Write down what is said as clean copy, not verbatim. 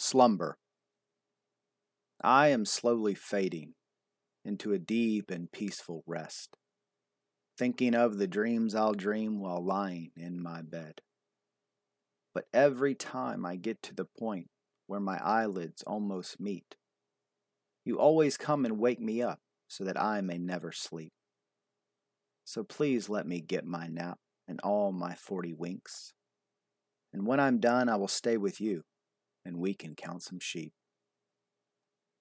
Slumber. I am slowly fading into a deep and peaceful rest, thinking of the dreams I'll dream while lying in my bed. But every time I get to the point where my eyelids almost meet, you always come and wake me up so that I may never sleep. So please let me get my nap and all my 40 winks. And when I'm done, I will stay with you and we can count some sheep.